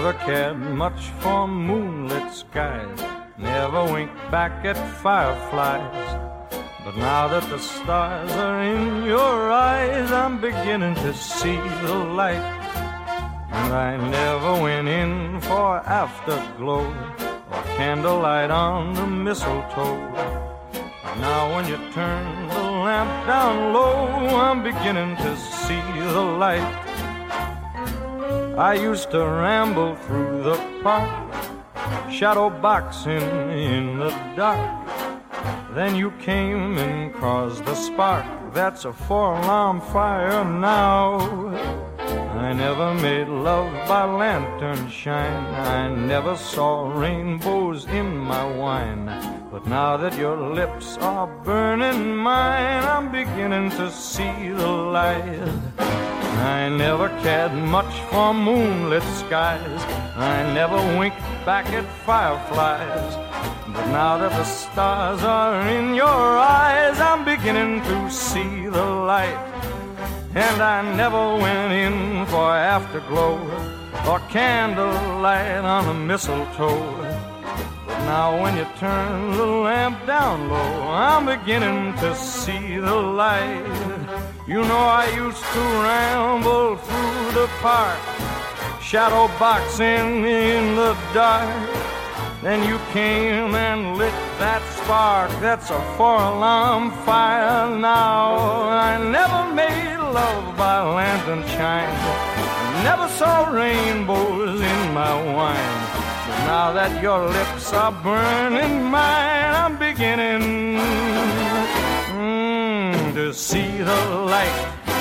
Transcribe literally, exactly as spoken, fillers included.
never cared much for moonlit skies, never winked back at fireflies. But now that the stars are in your eyes, I'm beginning to see the light. And I never went in for afterglow or candlelight on the mistletoe. But now when you turn the lamp down low, I'm beginning to see the light. I used to ramble through the park, shadow boxing in the dark. Then you came and caused the spark. That's a four-alarm fire now. I never made love by lantern shine, I never saw rainbows in my wine. But now that your lips are burning mine, I'm beginning to see the light. I never cared much for moonlit skies, I never winked back at fireflies. But now that the stars are in your eyes, I'm beginning to see the light. And I never went in for afterglow or candlelight on the mistletoe. But now when you turn the lamp down low, I'm beginning to see the light. You know I used to ramble through the park, shadow boxing in the dark. Then you came and lit that spark. That's a four-alarm fire now. I never made love by lantern shine, I never saw rainbows in my wine. But now that your lips are burning mine, I'm beginning mm, to see the light.